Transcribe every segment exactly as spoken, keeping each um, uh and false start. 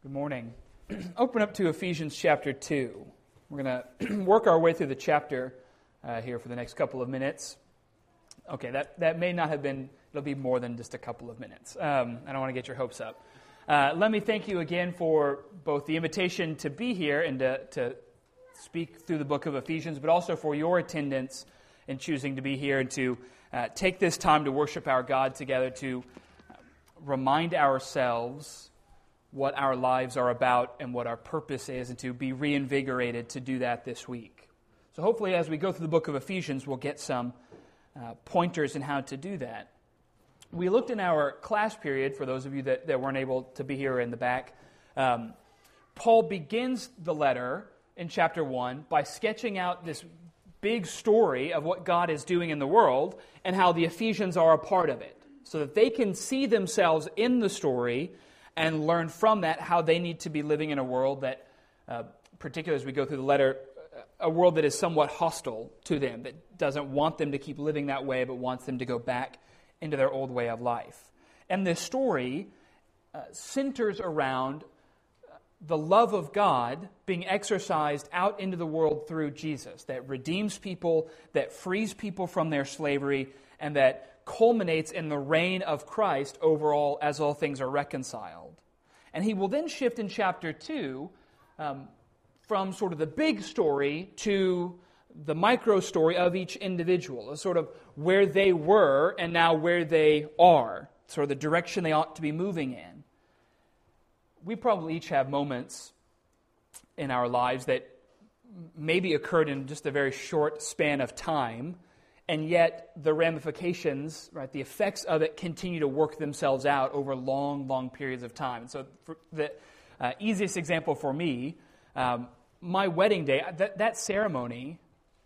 Good morning. Open up to Ephesians chapter two. We're going to work our way through the chapter uh, here for the next couple of minutes. Okay, that, that may not have been, it'll be more than just a couple of minutes. Um, I don't want to get your hopes up. Uh, let me thank you again for both the invitation to be here and to, to speak through the book of Ephesians, but also for your attendance in choosing to be here and to uh, take this time to worship our God together, to remind ourselves what our lives are about and what our purpose is, and to be reinvigorated to do that this week. So hopefully as we go through the book of Ephesians, we'll get some uh, pointers in how to do that. We looked in our class period, for those of you that, that weren't able to be here in the back, um, Paul begins the letter in chapter one by sketching out this big story of what God is doing in the world and how the Ephesians are a part of it, so that they can see themselves in the story and learn from that how they need to be living in a world that, uh, particularly as we go through the letter, a world that is somewhat hostile to them, that doesn't want them to keep living that way, but wants them to go back into their old way of life. And this story uh, centers around the love of God being exercised out into the world through Jesus, that redeems people, that frees people from their slavery, and that culminates in the reign of Christ overall as all things are reconciled. And he will then shift in chapter two um, from sort of the big story to the micro story of each individual, sort of where they were and now where they are, sort of the direction they ought to be moving in. We probably each have moments in our lives that maybe occurred in just a very short span of time, and yet the ramifications, right, the effects of it continue to work themselves out over long, long periods of time. And so for the uh, easiest example for me, um, my wedding day, that, that ceremony,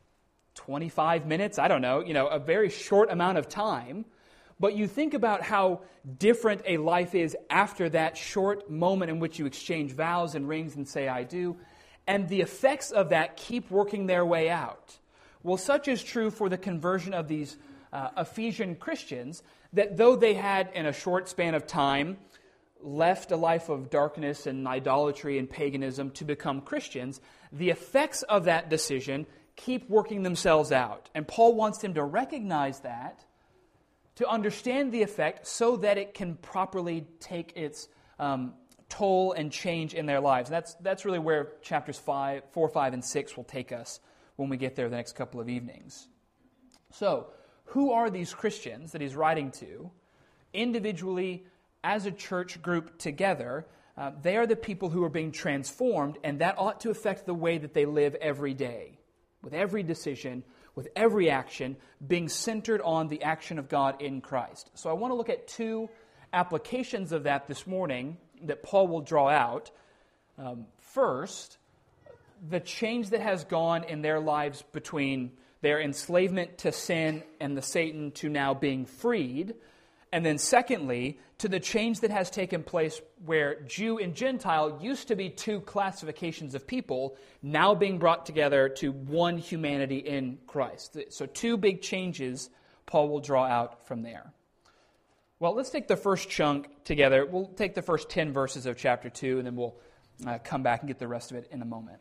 twenty-five minutes, I don't know, you know, a very short amount of time. But you think about how different a life is after that short moment in which you exchange vows and rings and say, I do. And the effects of that keep working their way out. Well, such is true for the conversion of these uh, Ephesian Christians, that though they had, in a short span of time, left a life of darkness and idolatry and paganism to become Christians, the effects of that decision keep working themselves out. And Paul wants them to recognize that, to understand the effect so that it can properly take its um, toll and change in their lives. And that's, that's really where chapters five, four, five, and six will take us when we get there the next couple of evenings. So, who are these Christians that he's writing to? Individually, as a church group together, uh, they are the people who are being transformed, and that ought to affect the way that they live every day, with every decision, with every action, being centered on the action of God in Christ. So I want to look at two applications of that this morning that Paul will draw out. Um, first, the change that has gone in their lives between their enslavement to sin and the Satan to now being freed. And then secondly, to the change that has taken place where Jew and Gentile used to be two classifications of people, now being brought together to one humanity in Christ. So two big changes Paul will draw out from there. Well, let's take the first chunk together. We'll take the first ten verses of chapter two, and then we'll uh, come back and get the rest of it in a moment.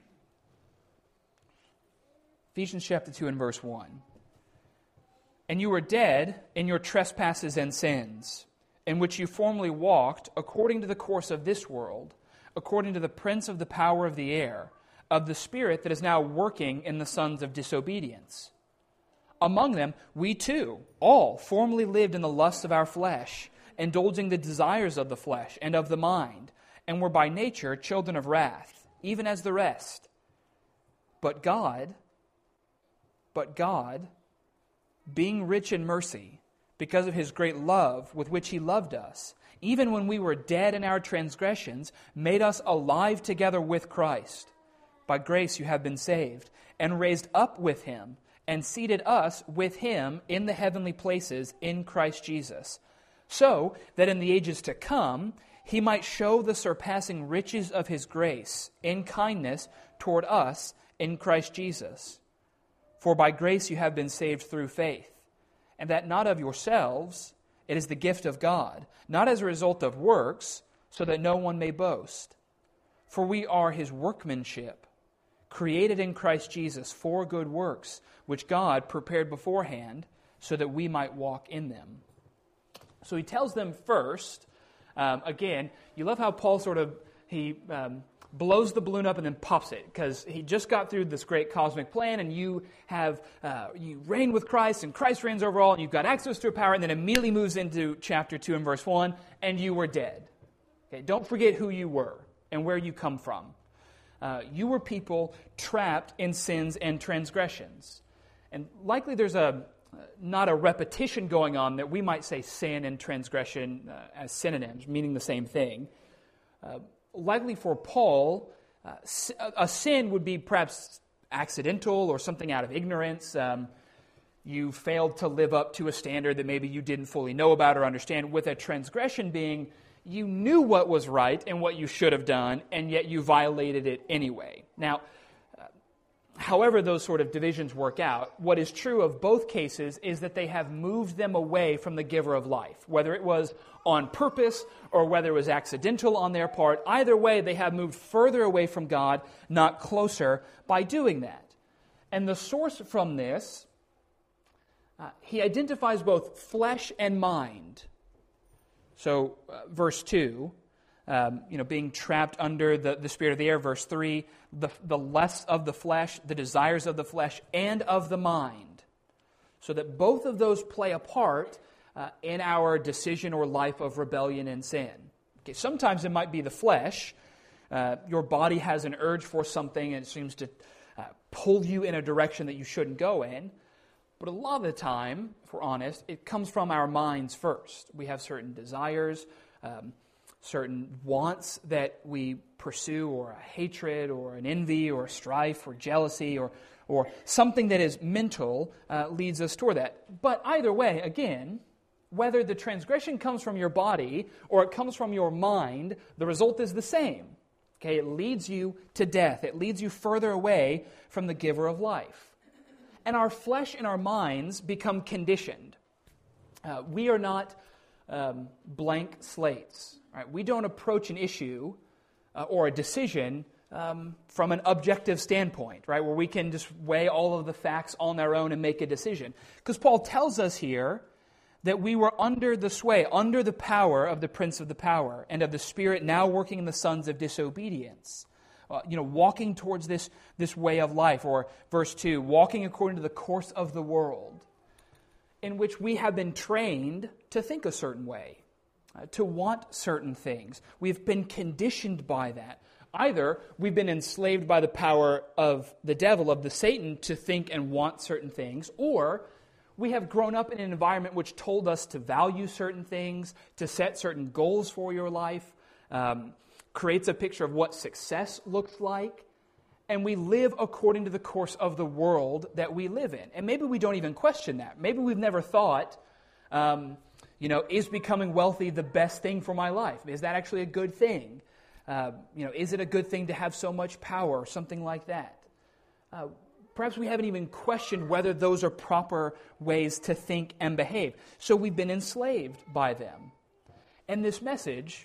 Ephesians chapter two and verse one. And you were dead in your trespasses and sins, in which you formerly walked according to the course of this world, according to the prince of the power of the air, of the spirit that is now working in the sons of disobedience. Among them, we too, all formerly lived in the lusts of our flesh, indulging the desires of the flesh and of the mind, and were by nature children of wrath, even as the rest. But God... But God, being rich in mercy, because of His great love with which He loved us, even when we were dead in our transgressions, made us alive together with Christ. By grace you have been saved, and raised up with Him, and seated us with Him in the heavenly places in Christ Jesus, so that in the ages to come He might show the surpassing riches of His grace in kindness toward us in Christ Jesus. For by grace you have been saved through faith, and that not of yourselves, it is the gift of God, not as a result of works, so that no one may boast. For we are His workmanship, created in Christ Jesus for good works, which God prepared beforehand so that we might walk in them. So he tells them first, um, again, you love how Paul sort of, he um, blows the balloon up and then pops it, because he just got through this great cosmic plan, and you have, uh, you reign with Christ, and Christ reigns over all, and you've got access to power, and then immediately moves into chapter two and verse one, and you were dead. Okay, don't forget who you were and where you come from. Uh, you were people trapped in sins and transgressions. And likely there's a not a repetition going on that we might say sin and transgression uh, as synonyms, meaning the same thing. Uh, likely for Paul, uh, a sin would be perhaps accidental or something out of ignorance. Um, you failed to live up to a standard that maybe you didn't fully know about or understand, with a transgression being you knew what was right and what you should have done, and yet you violated it anyway. Now, uh, however those sort of divisions work out, what is true of both cases is that they have moved them away from the giver of life. Whether it was on purpose or whether it was accidental on their part, either way, they have moved further away from God, not closer, by doing that. And the source from this, uh, he identifies both flesh and mind. So, uh, verse two, um, you know, being trapped under the, the spirit of the air. Verse three, the, the lusts of the flesh, the desires of the flesh, and of the mind. So that both of those play a part uh, in our decision or life of rebellion and sin. Okay, sometimes it might be the flesh. Uh, your body has an urge for something and it seems to uh, pull you in a direction that you shouldn't go in. But a lot of the time, if we're honest, it comes from our minds first. We have certain desires, um, certain wants that we pursue, or a hatred, or an envy, or a strife, or jealousy, or or something that is mental uh, leads us toward that. But either way, again, whether the transgression comes from your body or it comes from your mind, the result is the same. Okay, it leads you to death. It leads you further away from the giver of life. And our flesh and our minds become conditioned. Uh, we are not um, blank slates. Right? We don't approach an issue uh, or a decision um, from an objective standpoint, right, where we can just weigh all of the facts on our own and make a decision. Because Paul tells us here that we were under the sway, under the power of the prince of the power, and of the spirit now working in the sons of disobedience. Uh, you know, walking towards this, this way of life. Or verse two, walking according to the course of the world, in which we have been trained to think a certain way, uh, to want certain things. We've been conditioned by that. Either we've been enslaved by the power of the devil, of the Satan, to think and want certain things, or we have grown up in an environment which told us to value certain things, to set certain goals for your life, um, creates a picture of what success looks like, and we live according to the course of the world that we live in. And maybe we don't even question that. Maybe we've never thought, um, you know, is becoming wealthy the best thing for my life? Is that actually a good thing? Uh, you know, is it a good thing to have so much power or something like that? Uh, perhaps we haven't even questioned whether those are proper ways to think and behave. So we've been enslaved by them. And this message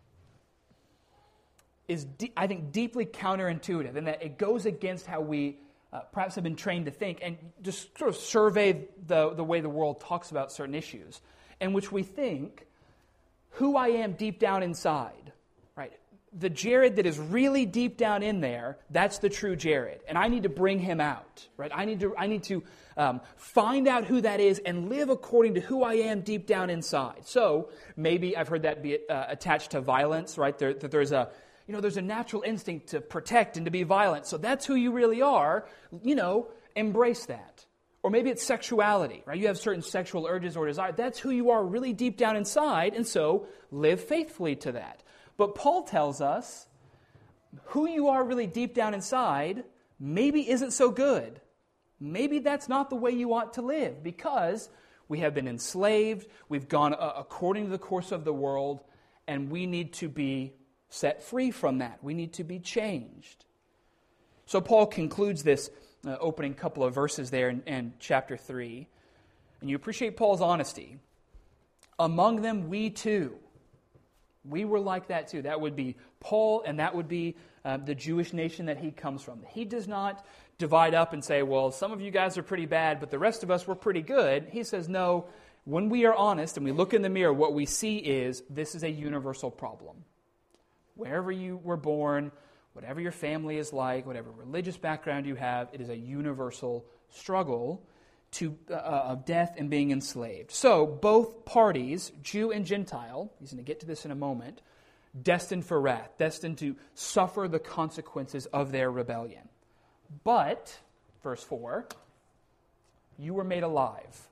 is, de- I think, deeply counterintuitive in that it goes against how we uh, perhaps have been trained to think, and just sort of survey the, the way the world talks about certain issues, in which we think who I am deep down inside, right? The Jared that is really deep down in there, that's the true Jared, and I need to bring him out, right? I need to I need to um, find out who that is and live according to who I am deep down inside. So maybe I've heard that be uh, attached to violence, right? There, that there's a You know, there's a natural instinct to protect and to be violent. So that's who you really are. You know, embrace that. Or maybe it's sexuality, right? You have certain sexual urges or desires. That's who you are really deep down inside, and so live faithfully to that. But Paul tells us who you are really deep down inside maybe isn't so good. Maybe that's not the way you ought to live, because we have been enslaved, we've gone uh, according to the course of the world, and we need to be set free from that. We need to be changed. So Paul concludes this uh, opening couple of verses there in, in chapter three. And you appreciate Paul's honesty. Among them, we too. We were like that too. That would be Paul, and that would be uh, the Jewish nation that he comes from. He does not divide up and say, well, some of you guys are pretty bad, but the rest of us were pretty good. He says, no, when we are honest and we look in the mirror, what we see is this is a universal problem. Wherever you were born, whatever your family is like, whatever religious background you have, it is a universal struggle to uh, of death and being enslaved. So both parties, Jew and Gentile, he's going to get to this in a moment, destined for wrath, destined to suffer the consequences of their rebellion. But, verse four, you were made alive.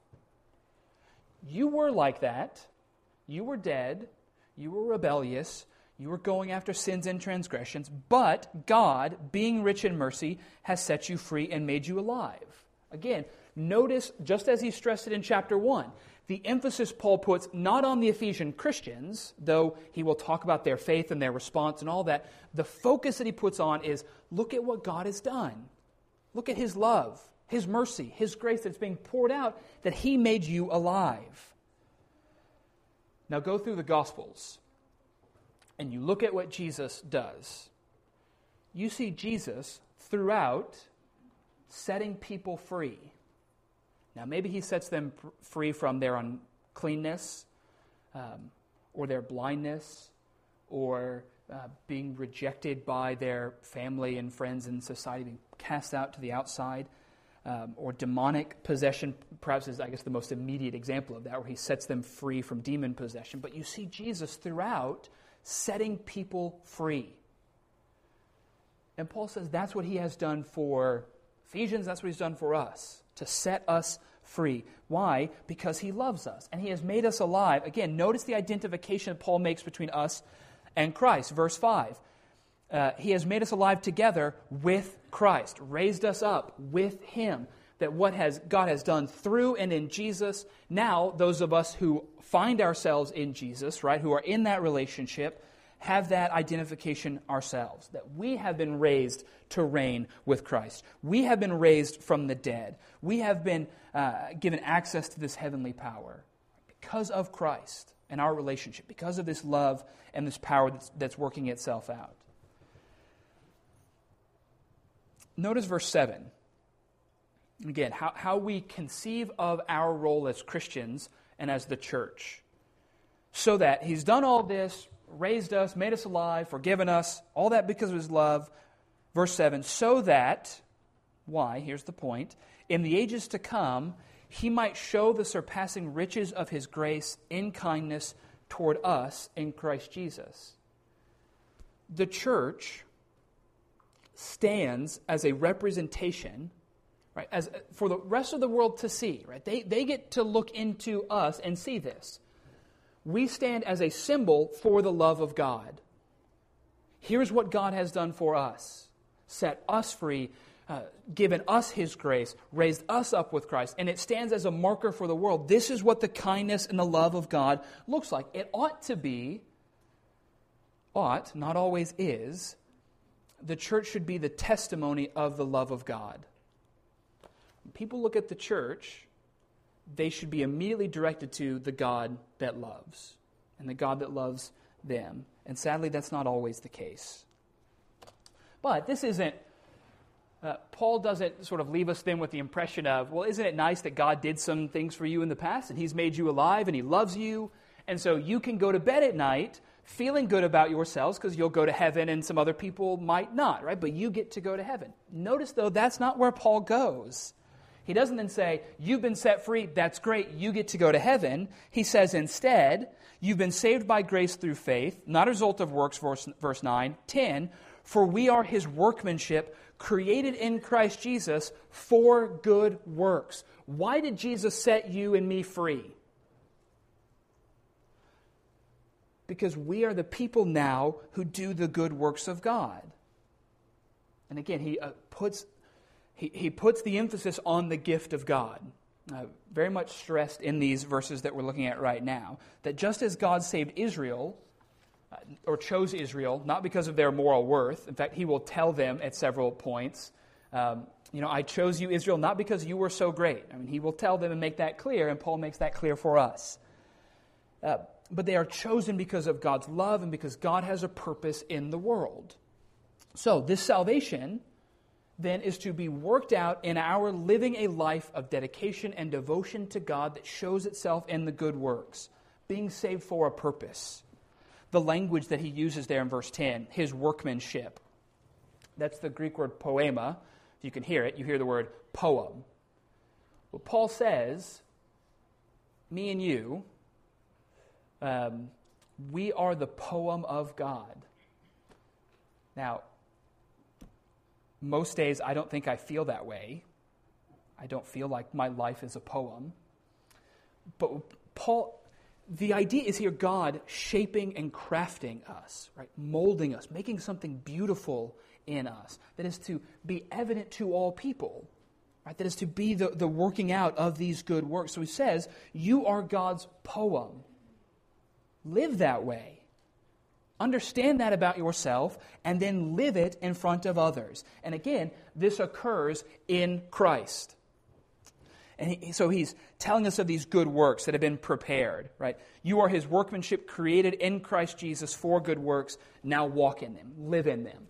You were like that. You were dead. You were rebellious. You were going after sins and transgressions. But God, being rich in mercy, has set you free and made you alive. Again, notice, just as he stressed it in chapter one, the emphasis Paul puts not on the Ephesian Christians, though he will talk about their faith and their response and all that. The focus that he puts on is, look at what God has done. Look at his love, his mercy, his grace that's being poured out, that he made you alive. Now go through the Gospels, and you look at what Jesus does. You see Jesus throughout setting people free. Now, maybe he sets them free from their uncleanness, um, or their blindness, or uh, being rejected by their family and friends and society, being cast out to the outside, um, or demonic possession, perhaps is, I guess, the most immediate example of that, where he sets them free from demon possession. But you see Jesus throughout setting people free. And Paul says that's what he has done for Ephesians, that's what he's done for us, to set us free. Why? Because he loves us, and he has made us alive. Again, notice the identification Paul makes between us and Christ. Verse five, uh, he has made us alive together with Christ, raised us up with him, that what has God has done through and in Jesus, now those of us who find ourselves in Jesus, right, who are in that relationship, have that identification ourselves, that we have been raised to reign with Christ. We have been raised from the dead. We have been uh, given access to this heavenly power because of Christ and our relationship, because of this love and this power that's, that's working itself out. Notice verse seven. Again, how, how we conceive of our role as Christians and as the church. So that he's done all this, raised us, made us alive, forgiven us, all that because of his love. Verse seven, so that, why, here's the point, in the ages to come, he might show the surpassing riches of his grace in kindness toward us in Christ Jesus. The church stands as a representation, right, as for the rest of the world to see, right? They, they get to look into us and see this. We stand as a symbol for the love of God. Here's what God has done for us. Set us free, uh, given us his grace, raised us up with Christ. And it stands as a marker for the world. This is what the kindness and the love of God looks like. It ought to be, ought, not always is, the church should be the testimony of the love of God. When people look at the church, they should be immediately directed to the God that loves and the God that loves them. And sadly, that's not always the case. But this isn't, uh, Paul doesn't sort of leave us then with the impression of, well, isn't it nice that God did some things for you in the past and he's made you alive and he loves you, and so you can go to bed at night feeling good about yourselves because you'll go to heaven and some other people might not, right? But you get to go to heaven. Notice, though, that's not where Paul goes. He doesn't then say, you've been set free, that's great, you get to go to heaven. He says instead, you've been saved by grace through faith, not a result of works, verse, verse nine. ten, for we are his workmanship, created in Christ Jesus for good works. Why did Jesus set you and me free? Because we are the people now who do the good works of God. And again, he uh, puts... He, he puts the emphasis on the gift of God, uh, very much stressed in these verses that we're looking at right now, that just as God saved Israel, uh, or chose Israel, not because of their moral worth, in fact, he will tell them at several points, um, you know, I chose you, Israel, not because you were so great. I mean, he will tell them and make that clear, and Paul makes that clear for us. Uh, but they are chosen because of God's love and because God has a purpose in the world. So this salvation then is to be worked out in our living a life of dedication and devotion to God that shows itself in the good works, being saved for a purpose. The language that he uses there in verse ten, his workmanship. That's the Greek word poema. If you can hear it, you hear the word poem. Well, Paul says, me and you, um, we are the poem of God. Now, most days I don't think I feel that way. I don't feel like my life is a poem. But Paul, the idea is here God shaping and crafting us, right? Molding us, making something beautiful in us that is to be evident to all people, right? That is to be the, the working out of these good works. So he says, you are God's poem. Live that way. Understand that about yourself and then live it in front of others. And again, this occurs in Christ. And he, so he's telling us of these good works that have been prepared, right? You are his workmanship created in Christ Jesus for good works. Now walk in them, live in them.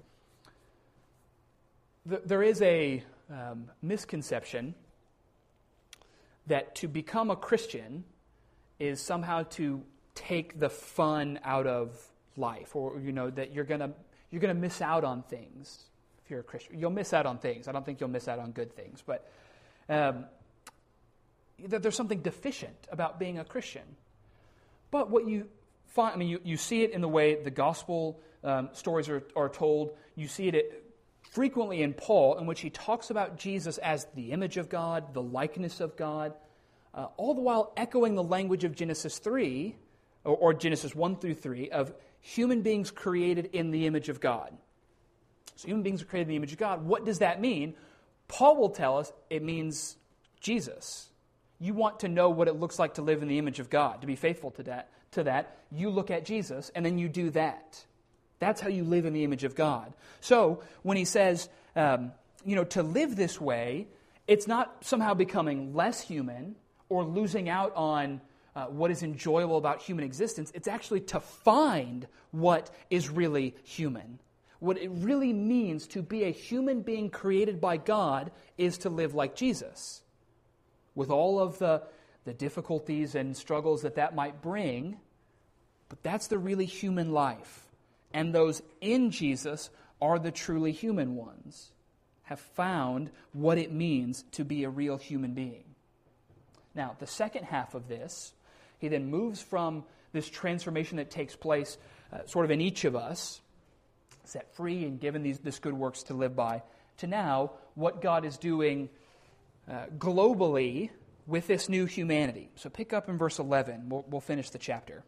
There is a um, misconception that to become a Christian is somehow to take the fun out of life, or you know that you're gonna you're gonna miss out on things if you're a Christian. You'll miss out on things. I don't think you'll miss out on good things, but um, that there's something deficient about being a Christian. But what you find, I mean, you, you see it in the way the gospel um, stories are, are told. You see it frequently in Paul, in which he talks about Jesus as the image of God, the likeness of God, uh, all the while echoing the language of Genesis three, or, or Genesis one through three, of human beings created in the image of God. So human beings are created in the image of God. What does that mean? Paul will tell us it means Jesus. You want to know what it looks like to live in the image of God, to be faithful to that, to that, you look at Jesus and then you do that. That's how you live in the image of God. So when he says, um, you know, to live this way, it's not somehow becoming less human or losing out on uh, what is enjoyable about human existence. It's actually to find what is really human. What it really means to be a human being created by God is to live like Jesus. With all of the, the difficulties and struggles that that might bring, but that's the really human life. And those in Jesus are the truly human ones, have found what it means to be a real human being. Now, the second half of this, he then moves from this transformation that takes place uh, sort of in each of us, set free and given these this good works to live by, to now what God is doing uh, globally with this new humanity. So pick up in verse eleven. We'll, we'll finish the chapter.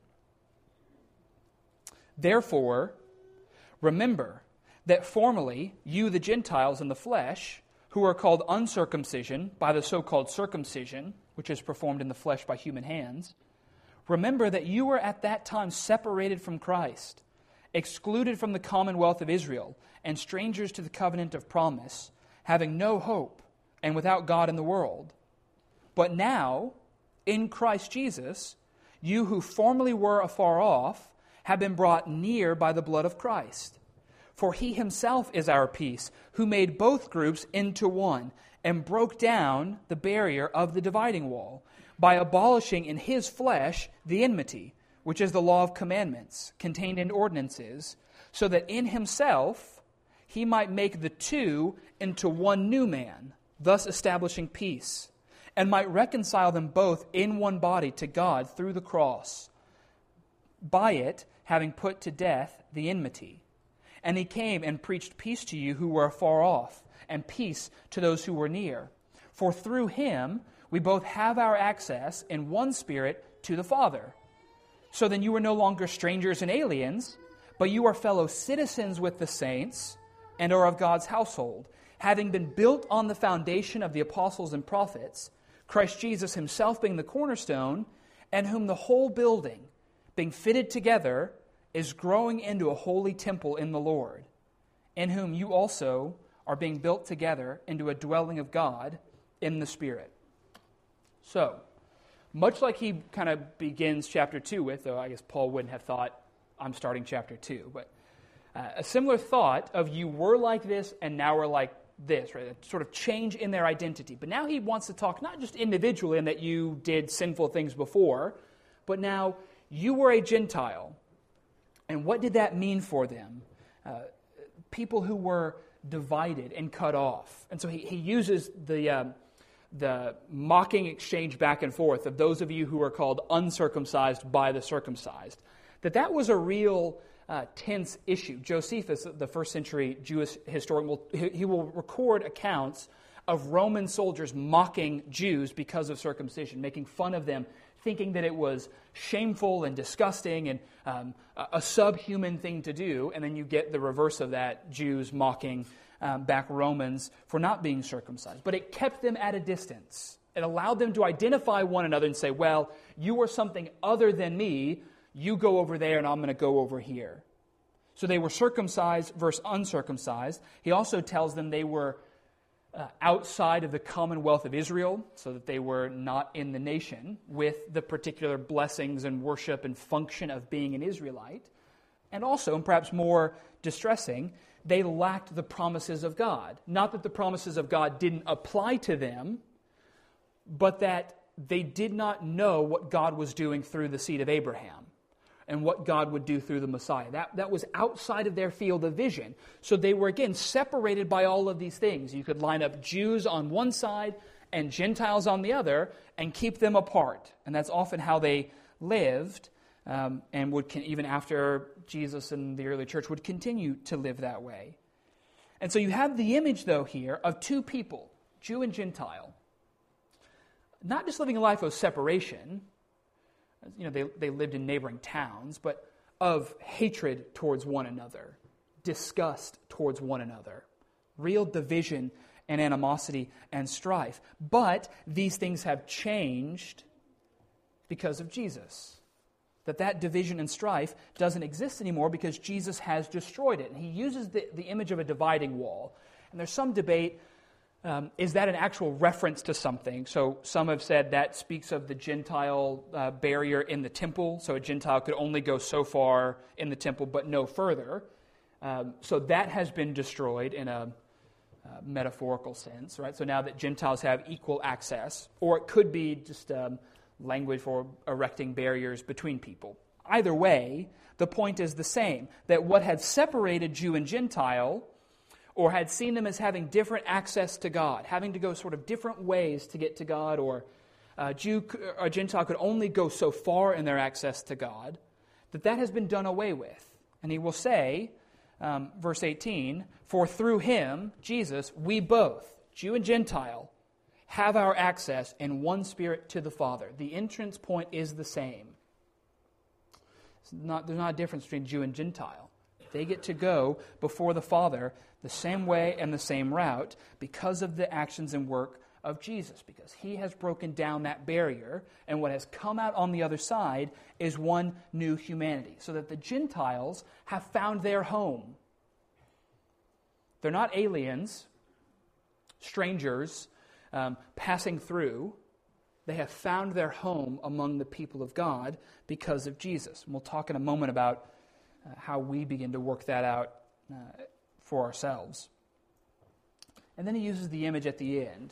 Therefore, remember that formerly you, the Gentiles in the flesh, who are called uncircumcision by the so-called circumcision, which is performed in the flesh by human hands, remember that you were at that time separated from Christ, excluded from the commonwealth of Israel, and strangers to the covenant of promise, having no hope, and without God in the world. But now, in Christ Jesus, you who formerly were afar off have been brought near by the blood of Christ. For he himself is our peace, who made both groups into one, and broke down the barrier of the dividing wall, by abolishing in his flesh the enmity, which is the law of commandments, contained in ordinances, so that in himself he might make the two into one new man, thus establishing peace, and might reconcile them both in one body to God through the cross, by it having put to death the enmity. And he came and preached peace to you who were afar off, and peace to those who were near. For through him we both have our access in one Spirit to the Father. So then you are no longer strangers and aliens, but you are fellow citizens with the saints and are of God's household, having been built on the foundation of the apostles and prophets, Christ Jesus himself being the cornerstone, and whom the whole building, being fitted together, is growing into a holy temple in the Lord, in whom you also are being built together into a dwelling of God in the Spirit. So, much like he kind of begins chapter two with, though I guess Paul wouldn't have thought, I'm starting chapter two, but uh, a similar thought of you were like this and now are like this, right? A sort of change in their identity. But now he wants to talk not just individually in that you did sinful things before, but now you were a Gentile. And what did that mean for them? Uh, people who were divided and cut off. And so he, he uses the uh, the mocking exchange back and forth of those of you who are called uncircumcised by the circumcised. That that was a real uh, tense issue. Josephus, the first century Jewish historian, will, he, he will record accounts of Roman soldiers mocking Jews because of circumcision, making fun of them, thinking that it was shameful and disgusting and um, a, a subhuman thing to do. And then you get the reverse of that, Jews mocking um, back Romans for not being circumcised. But it kept them at a distance. It allowed them to identify one another and say, well, you are something other than me. You go over there and I'm going to go over here. So they were circumcised versus uncircumcised. He also tells them they were Uh, outside of the commonwealth of Israel, so that they were not in the nation with the particular blessings and worship and function of being an Israelite. And also, and perhaps more distressing, they lacked the promises of God. Not that the promises of God didn't apply to them, but that they did not know what God was doing through the seed of Abraham and what God would do through the Messiah. That, that was outside of their field of vision. So they were, again, separated by all of these things. You could line up Jews on one side and Gentiles on the other and keep them apart. And that's often how they lived, um, and would con- even after Jesus and the early church would continue to live that way. And so you have the image, though, here of two people, Jew and Gentile, not just living a life of separation. You know, they, they lived in neighboring towns, but of hatred towards one another, disgust towards one another, real division and animosity and strife. But these things have changed because of Jesus. That that division and strife doesn't exist anymore because Jesus has destroyed it. And he uses the, the image of a dividing wall. And there's some debate. Um, is that an actual reference to something? So some have said that speaks of the Gentile uh, barrier in the temple. So a Gentile could only go so far in the temple, but no further. Um, so that has been destroyed in a uh, metaphorical sense, right? So now that Gentiles have equal access, or it could be just um, language for erecting barriers between people. Either way, the point is the same, that what had separated Jew and Gentile, or had seen them as having different access to God, having to go sort of different ways to get to God, or a Jew or a Gentile could only go so far in their access to God, that that has been done away with. And he will say, um, verse eighteen, for through him, Jesus, we both, Jew and Gentile, have our access in one Spirit to the Father. The entrance point is the same. It's not, there's not a difference between Jew and Gentile. They get to go before the Father the same way and the same route because of the actions and work of Jesus, because he has broken down that barrier, and what has come out on the other side is one new humanity, so that the Gentiles have found their home. They're not aliens, strangers, um, passing through. They have found their home among the people of God because of Jesus. And we'll talk in a moment about uh, how we begin to work that out uh, for ourselves. And then he uses the image at the end.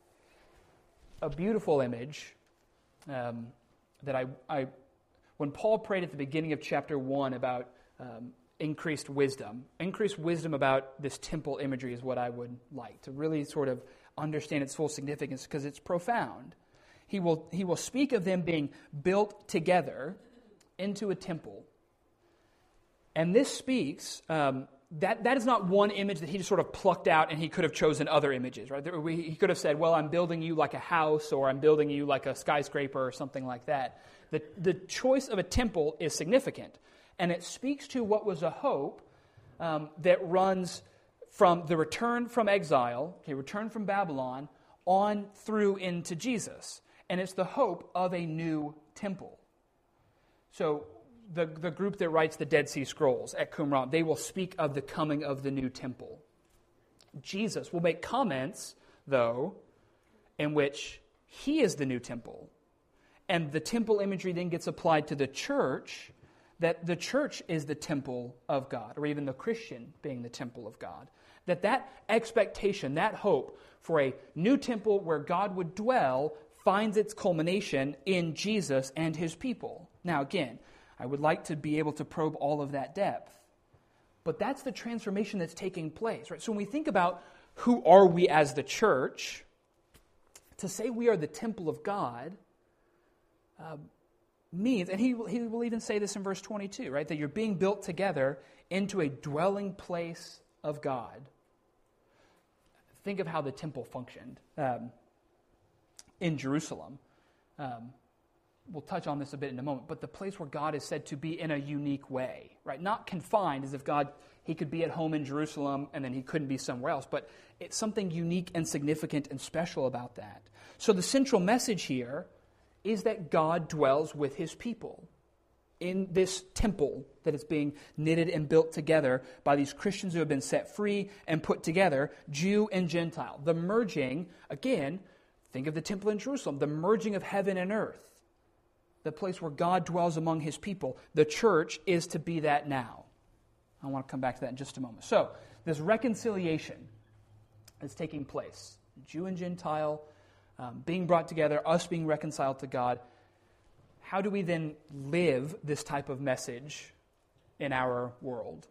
A beautiful image um, that I, I, when Paul prayed at the beginning of chapter one about um, increased wisdom, increased wisdom about this temple imagery is what I would like, to really sort of understand its full significance, because it's profound. He will, he will speak of them being built together into a temple. And this speaks, um, that, that is not one image that he just sort of plucked out and he could have chosen other images, right? There, we, he could have said, well, I'm building you like a house, or I'm building you like a skyscraper, or something like that. The, the choice of a temple is significant. And it speaks to what was a hope um, that runs from the return from exile, okay, return from Babylon, on through into Jesus. And it's the hope of a new temple. So the, the group that writes the Dead Sea Scrolls at Qumran, they will speak of the coming of the new temple. Jesus will make comments, though, in which he is the new temple. and the temple imagery then gets applied to the church, that the church is the temple of God, or even the Christian being the temple of God. That that expectation, that hope for a new temple where God would dwell finds its culmination in Jesus and his people. Now again, I would like to be able to probe all of that depth. But that's the transformation that's taking place, right? So when we think about who are we as the church, to say we are the temple of God uh, means, and he, he will even say this in verse twenty-two, right? That you're being built together into a dwelling place of God. Think of how the temple functioned um, in Jerusalem. Um, we'll touch on this a bit in a moment, but the place where God is said to be in a unique way, right? Not confined as if God, he could be at home in Jerusalem and then he couldn't be somewhere else, but it's something unique and significant and special about that. So the central message here is that God dwells with his people in this temple that is being knitted and built together by these Christians who have been set free and put together, Jew and Gentile. The merging, again, think of the temple in Jerusalem, the merging of heaven and earth, the place where God dwells among his people. The church is to be that now. I want to come back to that in just a moment. So, this reconciliation is taking place. Jew and Gentile um, being brought together, us being reconciled to God. How do we then live this type of message in our world?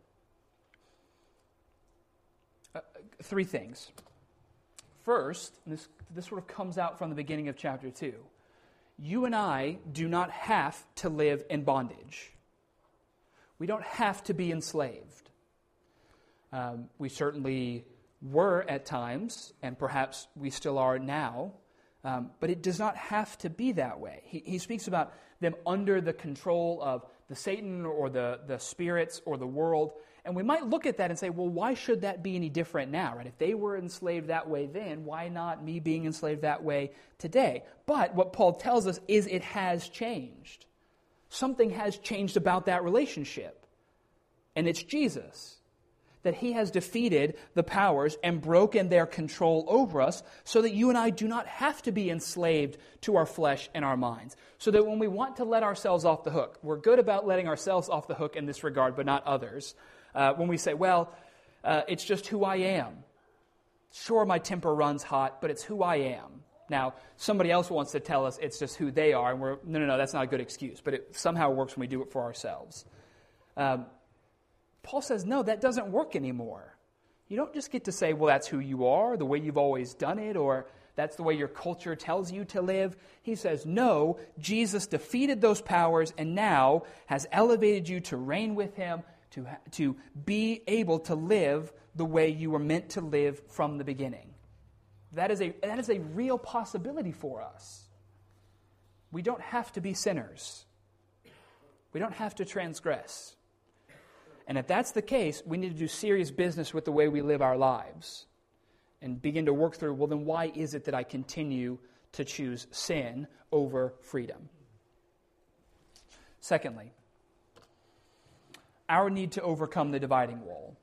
Uh, three things. First, and this, this sort of comes out from the beginning of chapter two, you and I do not have to live in bondage. We don't have to be enslaved. Um, we certainly were at times, and perhaps we still are now, um, but it does not have to be that way. He, he speaks about them under the control of the Satan or the, the spirits or the world. And we might look at that and say, well, why should that be any different now? Right? If they were enslaved that way then, why not me being enslaved that way today? But what Paul tells us is it has changed. Something has changed about that relationship. And it's Jesus. That he has defeated the powers and broken their control over us so that you and I do not have to be enslaved to our flesh and our minds. So that when we want to let ourselves off the hook, we're good about letting ourselves off the hook in this regard, but not others. Uh, when we say, well, uh, it's just who I am. Sure, my temper runs hot, but it's who I am. Now, somebody else wants to tell us it's just who they are, and we're, no, no, no, that's not a good excuse, but it somehow works when we do it for ourselves. Um, Paul says, no, that doesn't work anymore. You don't just get to say, well, that's who you are, the way you've always done it, or that's the way your culture tells you to live. He says, no, Jesus defeated those powers and now has elevated you to reign with him, to, to be able to live the way you were meant to live from the beginning. That is a, that is a real possibility for us. We don't have to be sinners. We don't have to transgress. And if that's the case, we need to do serious business with the way we live our lives and begin to work through, well, then why is it that I continue to choose sin over freedom? Secondly, our need to overcome the dividing wall.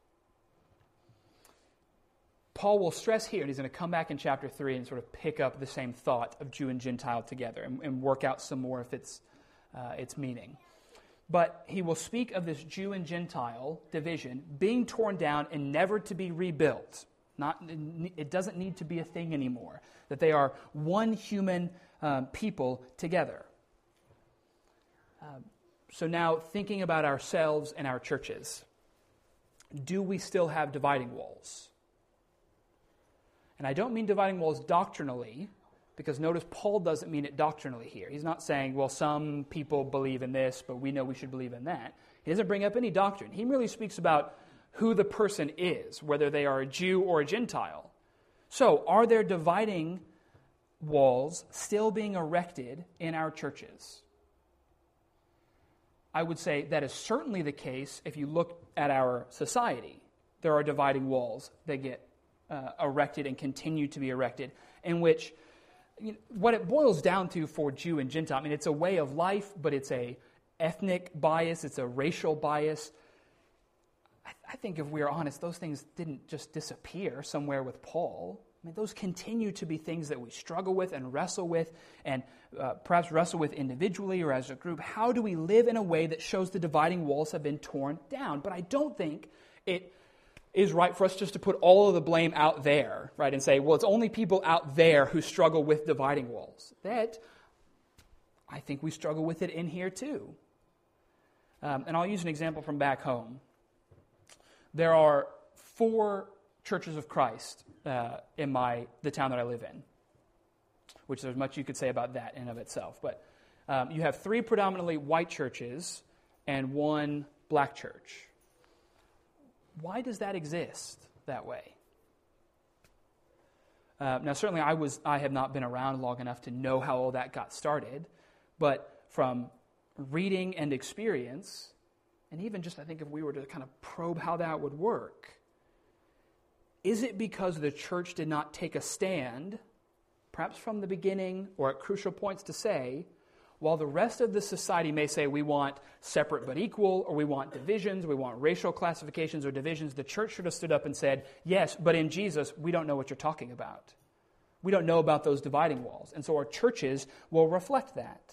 Paul will stress here, and he's going to come back in chapter three and sort of pick up the same thought of Jew and Gentile together and, and work out some more of its, uh, its meaning. But he will speak of this Jew and Gentile division being torn down and never to be rebuilt. Not, it doesn't need to be a thing anymore. That they are one human um, people together. Um, so now, thinking about ourselves and our churches, do we still have dividing walls? And I don't mean dividing walls doctrinally, because notice Paul doesn't mean it doctrinally here. He's not saying, well, some people believe in this, but we know we should believe in that. He doesn't bring up any doctrine. He merely speaks about who the person is, whether they are a Jew or a Gentile. So, are there dividing walls still being erected in our churches? I would say that is certainly the case if you look at our society. There are dividing walls that get uh, erected and continue to be erected, in which you know, what it boils down to for Jew and Gentile, I mean, it's a way of life, but it's a ethnic bias, it's a racial bias. I, I think if we're honest, those things didn't just disappear somewhere with Paul. I mean, those continue to be things that we struggle with and wrestle with, and uh, perhaps wrestle with individually or as a group. How do we live in a way that shows the dividing walls have been torn down? But I don't think it is right for us just to put all of the blame out there, right, and say, well, it's only people out there who struggle with dividing walls. That, I think we struggle with it in here too. Um, and I'll use an example from back home. There are four churches of Christ uh, in my the town that I live in, which there's much you could say about that in and of itself. But um, you have three predominantly white churches and one black church. Why does that exist that way? Uh, now, certainly, I was I have not been around long enough to know how all that got started, but from reading and experience, and even just I think if we were to kind of probe how that would work, is it because the church did not take a stand, perhaps from the beginning or at crucial points, to say, while the rest of the society may say we want separate but equal, or we want divisions, we want racial classifications or divisions, the church should have stood up and said, yes, but in Jesus, we don't know what you're talking about. We don't know about those dividing walls. And so our churches will reflect that.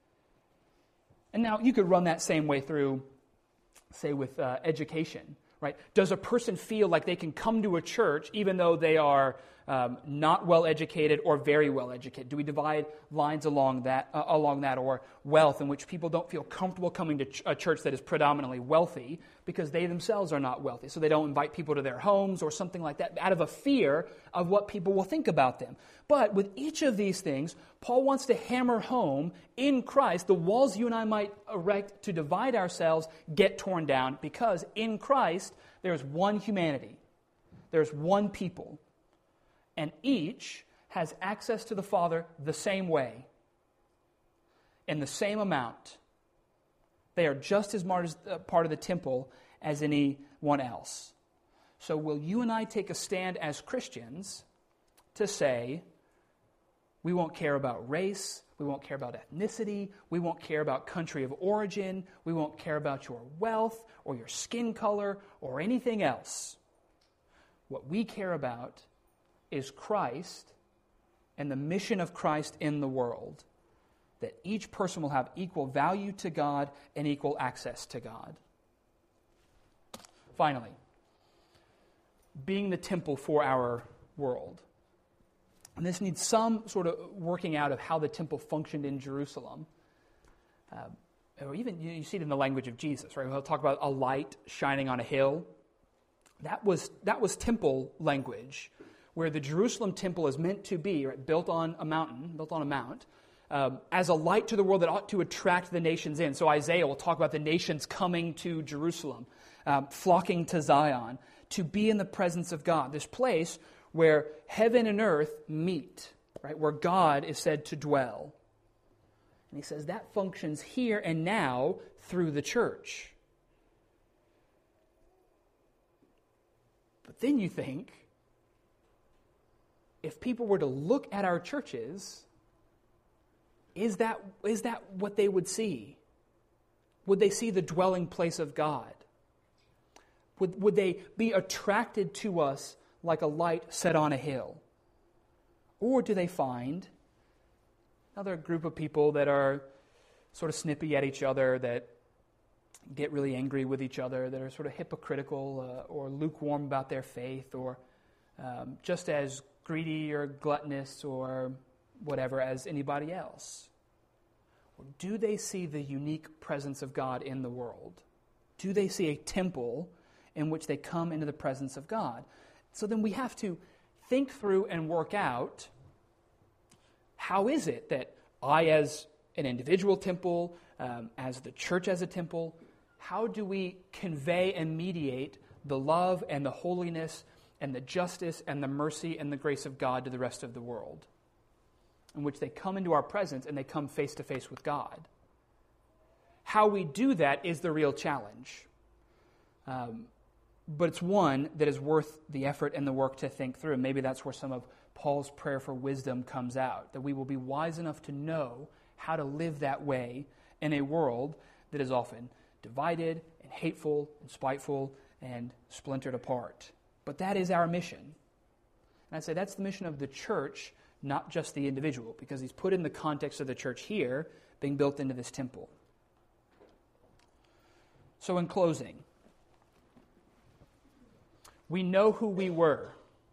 And now you could run that same way through, say, with uh, education, right? Does a person feel like they can come to a church even though they are um, not well educated or very well educated? Do we divide lines along that, uh, along that, or wealth, in which people don't feel comfortable coming to ch- a church that is predominantly wealthy because they themselves are not wealthy, so they don't invite people to their homes or something like that, out of a fear of what people will think about them? But with each of these things, Paul wants to hammer home, in Christ, the walls you and I might erect to divide ourselves get torn down, because in Christ there's one humanity, there's one people, and each has access to the Father the same way, in the same amount. They are just as much a part of the temple as anyone else. So will you and I take a stand as Christians to say, we won't care about race, we won't care about ethnicity, we won't care about country of origin, we won't care about your wealth or your skin color or anything else. What we care about is Christ and the mission of Christ in the world, that each person will have equal value to God and equal access to God. Finally, being the temple for our world. And this needs some sort of working out of how the temple functioned in Jerusalem. Uh, or even, you, you see it in the language of Jesus, right? We'll talk about a light shining on a hill. That was, that was temple language, where the Jerusalem temple is meant to be, right, built on a mountain, built on a mount, um, as a light to the world that ought to attract the nations in. So Isaiah will talk about the nations coming to Jerusalem, um, flocking to Zion, to be in the presence of God, this place where heaven and earth meet, right, where God is said to dwell. And he says that functions here and now through the church. But then you think, if people were to look at our churches, is that, is that what they would see? Would they see the dwelling place of God? Would, would they be attracted to us like a light set on a hill? Or do they find another group of people that are sort of snippy at each other, that get really angry with each other, that are sort of hypocritical uh, or lukewarm about their faith, or um, just as greedy or gluttonous or whatever as anybody else? Or do they see the unique presence of God in the world? Do they see a temple in which they come into the presence of God? So then we have to think through and work out, how is it that I, as an individual temple, um, as the church as a temple, how do we convey and mediate the love and the holiness and the justice and the mercy and the grace of God to the rest of the world, in which they come into our presence and they come face to face with God? How we do that is the real challenge. Um, but it's one that is worth the effort and the work to think through. And maybe that's where some of Paul's prayer for wisdom comes out, that we will be wise enough to know how to live that way in a world that is often divided and hateful and spiteful and splintered apart. But that is our mission. And I say that's the mission of the church, not just the individual, because he's put in the context of the church here, being built into this temple. So in closing, we know who we were.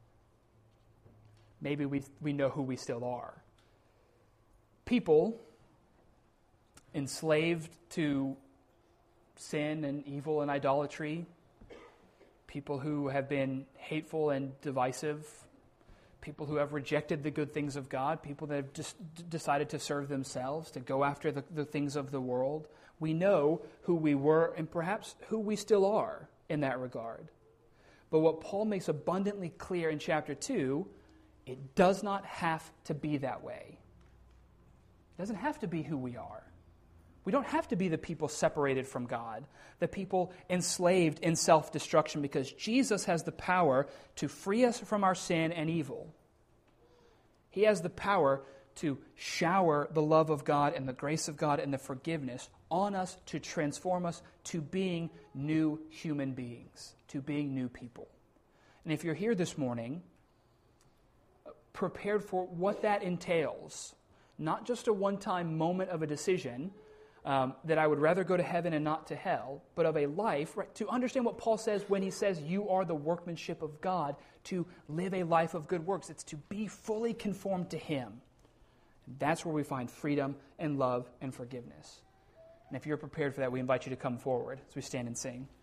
Maybe we, we know who we still are. People enslaved to sin and evil and idolatry. People who have been hateful and divisive. People who have rejected the good things of God. People that have just d- decided to serve themselves, to go after the, the things of the world. We know who we were and perhaps who we still are in that regard. But what Paul makes abundantly clear in chapter two, it does not have to be that way. It doesn't have to be who we are. We don't have to be the people separated from God, the people enslaved in self-destruction, because Jesus has the power to free us from our sin and evil. He has the power to shower the love of God and the grace of God and the forgiveness on us to transform us to being new human beings, to being new people. And if you're here this morning, prepared for what that entails, not just a one-time moment of a decision, um, that I would rather go to heaven and not to hell, but of a life, right, to understand what Paul says when he says you are the workmanship of God, to live a life of good works. It's to be fully conformed to Him. And that's where we find freedom and love and forgiveness. And if you're prepared for that, we invite you to come forward as we stand and sing.